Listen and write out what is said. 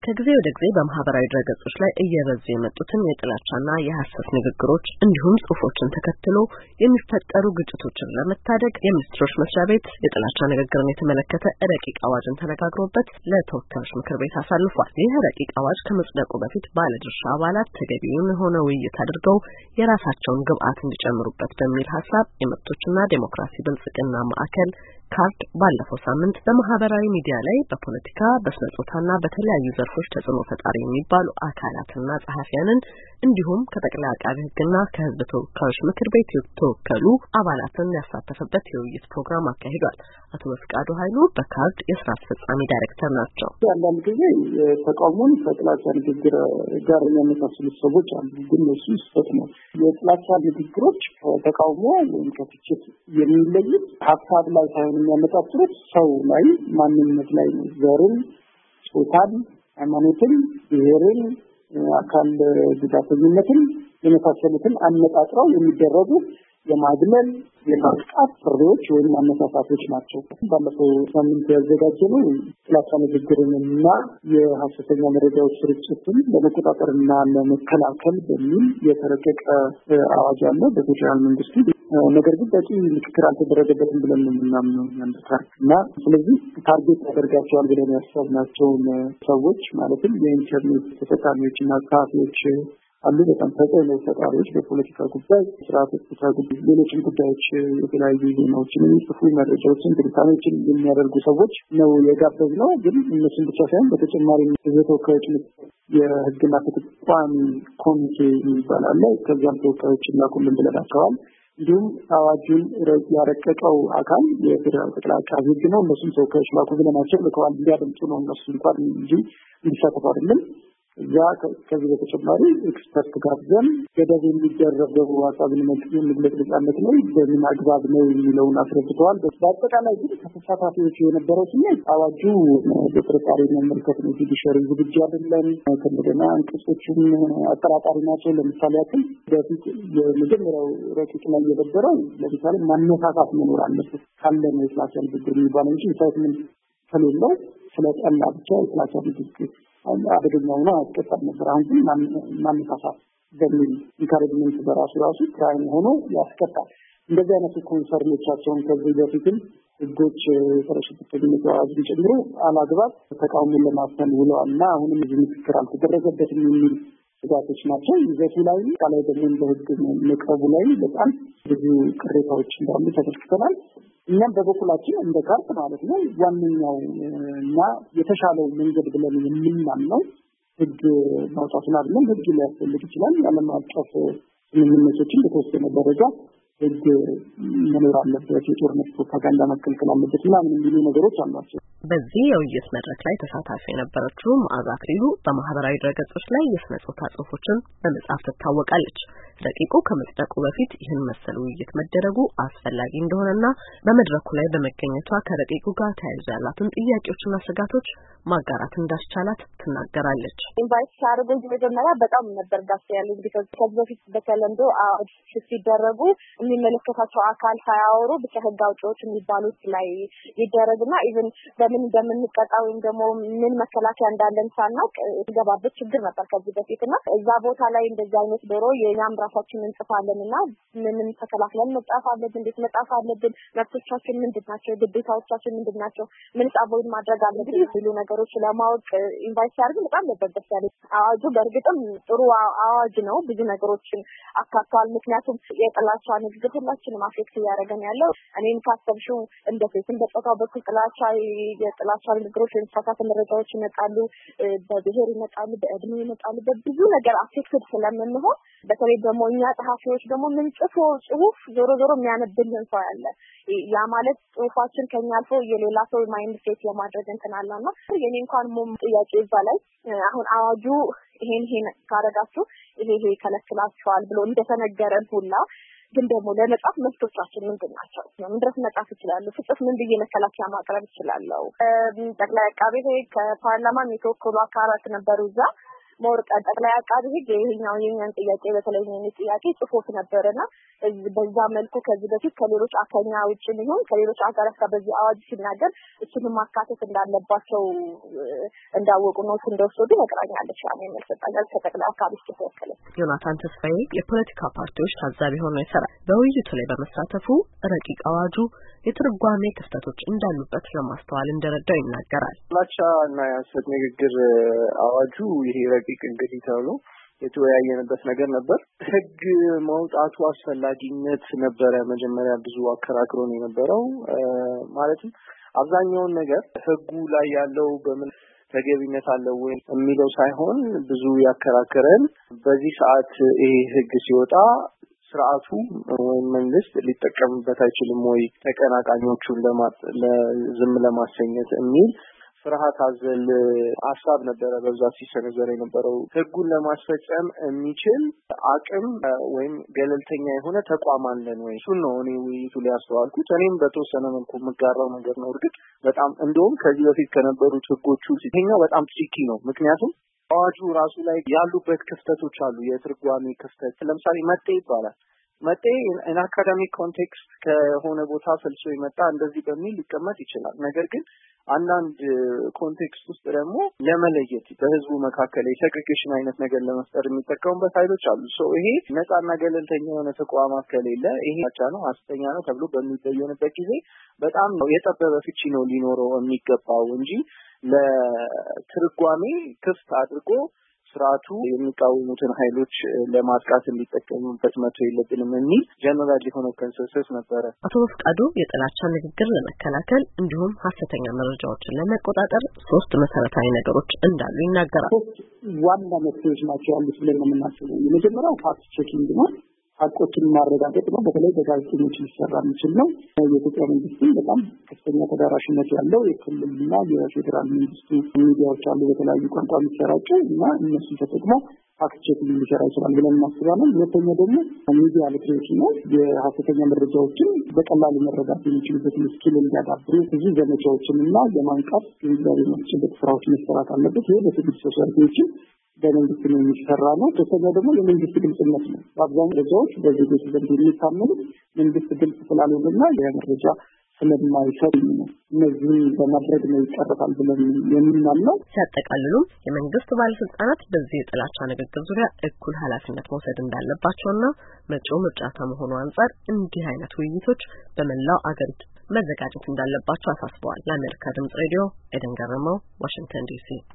ከጊዜ ወደ ጊዜ በማህበራዊ ድረገጾች ላይ እየበዙ የመጡትን የጥላቻና የሐሰት ንግግሮች እንዲሁም ጽሁፎችን ተከትሎ የሚፈጠሩ ግጭቶችን ለመታደግ የሚኒስትሮች መስሪያ ቤት የጥላቻ ንግግርን የተመለከተ ረቂቅ አዋጅን ተነጋግሮበት ለተወካዮች ምክር ቤት አሳልፏል። ይህ ረቂቅ አዋጅ ከመጽደቁ በፊት ባለድርሻ አባላት ተገቢውን የሆነ ውይይት አድርገው የራሳቸውን ግብአት እንዲጨምሩበት በሚል ሀሳብ የመብቶችና ዴሞክራሲ ብልጽግና ማዕከል ካርድ ባለፈው ሳምንት በማህበራዊ ሚዲያ ላይ በፖለቲካ በስነጾታና በተለያዩ ዘርፎች ተጽዕኖ ፈጣሪ የሚባሉ አካላትና ጸሐፊያንን እንዲሁም ከጠቅላይ አቃቤ ሕግና ከህዝብ ተወካዮች ምክር ቤት የተወከሉ አባላትን ያሳተፈበት የውይይት ፕሮግራም አካሂዷል። አቶ በፍቃዱ ኃይሉ በካርድ የስራ አስፈጻሚ ዳይሬክተር ናቸው። አንዳንድ ጊዜ ተቃውሞን ከጥላቻ ንግግር ጋር የሚያመሳስሉ ሰዎች አሉ፣ ግን እሱ ስህተት ነው። የጥላቻ ንግግሮች ተቃውሞ ወይም ከትችት የሚለዩት ሀሳብ ላይ ሳይሆን የሚያመጣጥሩት ሰው ላይ ማንነት ላይ ነው። ዘርን፣ ጾታን፣ ሃይማኖትን፣ ብሔርን፣ አካል ጉዳተኝነትን የመሳሰሉትን አነጣጥረው የሚደረጉ የማግለል የማጥቃት ጥሪዎች ወይም አነሳሳቶች ናቸው። ባለፈው ሳምንት ያዘጋጀነው ጥላቻ ንግግርንና የሐሰተኛ መረጃዎች ስርጭትን ለመቆጣጠርና ለመከላከል በሚል የተረቀቀ አዋጅ አለ በፌዴራል መንግስቱ። ነገር ግን በቂ ምክክር አልተደረገበትም ብለን ነው የምናምነው እና ስለዚህ ታርጌት ያደርጋቸዋል ብለን ያሰብናቸውን ሰዎች ማለትም የኢንተርኔት ተጠቃሚዎችና ጸሐፊዎች አሉ። በጣም ተጽዕኖ ፈጣሪዎች በፖለቲካ ጉዳይ፣ ስርዓተ ጉዳይ፣ ሌሎችም ጉዳዮች የተለያዩ ዜናዎችን የሚጽፉ መረጃዎችን፣ ትንታኔዎችን የሚያደርጉ ሰዎች ነው የጋበዝነው። ግን እነሱን ብቻ ሳይሆን በተጨማሪ የተወካዮች የህግና ፍትህ ቋሚ ኮሚቴ የሚባል አለ። ከዚያም ተወካዮችን ላኩልን ብለናቸዋል። እንዲሁም አዋጁን ያረቀቀው አካል የፌዴራል ጠቅላይ አቃቤ ሕግ ነው። እነሱም ተወካዮች ላኩ ብለናቸው ልከዋል። እንዲያደምጡ ነው እነሱ እንኳን እንጂ እንዲሳተፉ አይደለም። ከዚህ በተጨማሪ ኤክስፐርት ጋብዘን ገደብ የሚደረገው ሀሳብን መግለጽ ነጻነት ነው በምን አግባብ ነው የሚለውን አስረድተዋል። በአጠቃላይ ግን ከተሳታፊዎች የነበረው ስሜት አዋጁ በጥርጣሬ መመልከት ነው፣ ጁዲሻሪ ዝግጁ አይደለም፣ ከእንደገና አንቀጾቹም አጠራጣሪ ናቸው። ለምሳሌ ያክል በፊት የመጀመሪያው ረቂቅ ላይ የነበረው ለምሳሌ ማነሳሳት መኖር አለበት ካለ ነው የጥላቻ ንግግር የሚባለው እንጂ ኢንሳይትመንት ከሌለው ስለጠላ ብቻ የጥላቻ ንግግር አደገኛው ነው አስቀጣም ነበር። አሁን ግን ማነሳሳት በሚል ኢንካሬጅመንት በራሱ ክራይም ሆኖ ያስቀጣል። እንደዚህ አይነት ኮንሰርኖቻቸውን ከዚህ በፊትም ህጎች ተረሽተኝነት አዋጅ ጨምሮ አላግባብ ተቃውሞን ለማፈን ውለዋልና አሁንም እዚህ ምክክር አልተደረገበትም የሚል ስጋቶች ናቸው። ይዘቱ ላይ ካላይ ደግሞ በህግ መቅረቡ ላይ በጣም ብዙ ቅሬታዎች እንዳሉ ተመልክተናል። እኛም በበኩላችን እንደ ካርት ማለት ነው ዋነኛው እና የተሻለው መንገድ ብለን የምናምነው ህግ ማውጣቱን አይደለም። ህግ ሊያስፈልግ ይችላል። ዓለም አቀፍ ስምምነቶችን በተወሰነ ደረጃ ህግ መኖር አለበት፣ የጦርነት ፕሮፓጋንዳ መከልከል አለበት እና ምን የሚሉ ነገሮች አሏቸው። በዚህ የውይይት መድረክ ላይ ተሳታፊ የነበረችው መዓዛ አክሊሉ በማህበራዊ ድረገጾች ላይ የስነ ጾታ ጽሁፎችን በመጻፍ ትታወቃለች። ረቂቁ ከመጽደቁ በፊት ይህን መሰል ውይይት መደረጉ አስፈላጊ እንደሆነና በመድረኩ ላይ በመገኘቷ ከረቂቁ ጋር ተያይዞ ያላትን ጥያቄዎችና ስጋቶች ማጋራት እንዳስቻላት ትናገራለች። ኢንቫይት ሲያደርጉኝ መጀመሪያ በጣም ነበር ደስ ያለኝ። ከዚህ በፊት በተለምዶ አዋጅ ሲደረጉ የሚመለከታቸው አካል ሳያወሩ ብቻ ህግ አውጪዎች የሚባሉት ላይ ይደረግና ኢቭን በምን እንደምንቀጣ ወይም ደግሞ ምን መከላከያ እንዳለን ሳናውቅ የተገባበት ችግር ነበር ከዚህ በፊትና እዛ ቦታ ላይ እንደዚህ አይነት ዶሮ የኛም ራሳችን እንጽፋለንና ምንም ተከላክለን መጻፍ አለብን፣ እንዴት መጻፍ አለብን፣ መብቶቻችን ምንድናቸው፣ ግዴታዎቻችን ምንድናቸው፣ ምን አቮይድ ማድረግ አለብን የሚሉ ነገሮች ለማወቅ ኢንቫይት ሲያደርግ በጣም ነበር ደስ ያለኝ። አዋጁ በእርግጥም ጥሩ አዋጅ ነው፣ ብዙ ነገሮችን አካቷል። ምክንያቱም የጥላቻ ንግግር ሁላችንም አፌክት እያደረገን ያለው እኔም ካሰብሽው እንደ ሴትም በጾታው በኩል የጥላቻ ንግግሮች የተሳሳተ መረጃዎች ይመጣሉ፣ በብሔር ይመጣሉ፣ በእድሜ ይመጣሉ፣ በብዙ ነገር አፌክትድ ስለምንሆን በተለይ ደግሞ እኛ ጸሐፊዎች ደግሞ ምን ጽሁፍ ዞሮ የሚያነብልን ሰው ያለ ያ ማለት ጽሁፋችን ከኛ አልፎ የሌላ ሰው ማይንድ ሴት የማድረግ እንትን አለና የኔ እንኳን ጥያቄ እዛ ላይ አሁን አዋጁ ይሄን ካረጋችሁ ይሄ ከለክላችኋል ብሎ እንደተነገረን ሁላ ግን ደግሞ ለመጻፍ መብቶቻችን ምንድናቸው? ምን ድረስ መጻፍ ይችላል? ፍጽፍ ምን ብዬ መከላከያ ማቅረብ ይችላል? ጠቅላይ አቃቤ ሕግ ከፓርላማ የተወከሉ አካላት ነበሩ እዛ ሞር ጠቅላይ አቃቤ ሕግ ይሄኛው የኛን ጥያቄ በተለይ የኔ ጥያቄ ጽፎት ነበርና በዛ መልኩ ከዚህ በፊት ከሌሎች አካኛ ውጭ ሊሆን ከሌሎች አጋራት ጋር በዚህ አዋጅ ሲናገር እሱንም ማካተት እንዳለባቸው እንዳወቁ ነው እንደወሰዱ ነግራኛለች። ያኔ መልሰጣለች ከጠቅላይ አቃቤ ሕግ ተወከለ ዮናታን ተስፋዬ የፖለቲካ ፓርቲዎች ታዛቢ ሆኖ ይሰራል። በውይይቱ ላይ በመሳተፉ ረቂቅ አዋጁ የትርጓሜ ክፍተቶች እንዳሉበት ለማስተዋል እንደረዳው ይናገራል። ጥላቻና የሐሰት ንግግር አዋጁ ይሄ ረቂቅ እንግዲህ ተብሎ የተወያየንበት ነገር ነበር። ህግ ማውጣቱ አስፈላጊነት ነበረ መጀመሪያ ብዙ አከራክሮን የነበረው ማለትም አብዛኛውን ነገር ህጉ ላይ ያለው በምን ተገቢነት አለው ወይ የሚለው ሳይሆን ብዙ ያከራከረን በዚህ ሰዓት ይሄ ህግ ሲወጣ ስርዓቱ ወይም መንግስት ሊጠቀምበት አይችልም ወይ ተቀናቃኞቹን ለዝም ለማሰኘት የሚል ፍርሃት አዘል ሐሳብ ነበረ በብዛት ሲሰነዘር የነበረው። ህጉን ለማስፈጸም የሚችል አቅም ወይም ገለልተኛ የሆነ ተቋም አለን ወይ? እሱን ነው እኔ ውይይቱ ላይ ያስተዋልኩት። እኔም በተወሰነ መልኩ የምጋራው ነገር ነው። እርግጥ በጣም እንደውም ከዚህ በፊት ከነበሩት ህጎቹ ይሄኛው በጣም ትሪኪ ነው። ምክንያቱም አዋጁ ራሱ ላይ ያሉበት ክፍተቶች አሉ። የትርጓሜ ክፍተት ለምሳሌ መጤ ይባላል። መጤ ኢን አካዳሚክ ኮንቴክስት ከሆነ ቦታ ፈልሶ ይመጣ እንደዚህ በሚል ሊቀመጥ ይችላል። ነገር ግን አንዳንድ ኮንቴክስት ውስጥ ደግሞ ለመለየት በህዝቡ መካከል የሴግሬጌሽን አይነት ነገር ለመፍጠር የሚጠቀሙበት ኃይሎች አሉ። ይሄ ነፃና ገለልተኛ የሆነ ተቋማት ከሌለ ይሄ ብቻ ነው ሐሰተኛ ነው ተብሎ በሚበየንበት ጊዜ በጣም የጠበበ ፍቺ ነው ሊኖረው የሚገባው እንጂ ለትርጓሜ ክፍት አድርጎ ስርዓቱ የሚቃወሙትን ኃይሎች ለማጥቃት እንዲጠቀሙበት መተው የለብንም የሚል ጀነራል የሆነ ኮንሰንሰስ ነበረ። አቶ ፍቃዱ የጥላቻ ንግግር ለመከላከል እንዲሁም ሐሰተኛ መረጃዎችን ለመቆጣጠር 3 መሰረታዊ ነገሮች እንዳሉ ይናገራል። 3 ዋና መፍትሄዎች ናቸው ያሉት ብለን የምናስበው። የመጀመሪያው ፋክት ቼኪንግ ነው። ሀቆችን ማረጋገጥ ነው። በተለይ በጋዜጠኞች ሊሰራ የሚችል ነው። የኢትዮጵያ መንግስትም በጣም ከፍተኛ ተደራሽነት ያለው የክልልና የፌዴራል መንግስቱ ሚዲያዎች አሉ በተለያዩ ቋንቋ የሚሰራጩ እና እነሱን ተጠቅሞ ፋክት ቼኪንግ ሊሰራ ይችላል ብለን እናስባለን። ሁለተኛው ደግሞ ሚዲያ ሊትሬሲ ነው። የሀሰተኛ መረጃዎችን በቀላሉ መረዳት የሚችሉበትን ስኪል እንዲያዳብሩ ብዙ ዘመቻዎችን እና የማንቃት ግንዛቤ ማስጨበጥ ስራዎች መሰራት አለበት። ይሄ በሲቪል ሶሳይቲዎችን በመንግስት ነው የሚሰራ ነው። ተሰማ ደግሞ የመንግስት ግልጽነት ነው። በአብዛኛው መረጃዎች በዜጎች ዘንድ የሚታመኑት መንግስት ግልጽ ስላልሆነና የመረጃ ስለማይሰጥ ነው። እነዚህን በማድረግ ነው ይቀርባል ብለን የምናምነው። ሲያጠቃልሉም የመንግስት ባለስልጣናት በዚህ የጥላቻ ንግግር ዙሪያ እኩል ኃላፊነት መውሰድ እንዳለባቸውና መጪው ምርጫ ከመሆኑ አንጻር እንዲህ አይነት ውይይቶች በመላው አገሪቱ መዘጋጀት እንዳለባቸው አሳስበዋል። ለአሜሪካ ድምጽ ሬዲዮ ኤደን ገረመው፣ ዋሽንግተን ዲሲ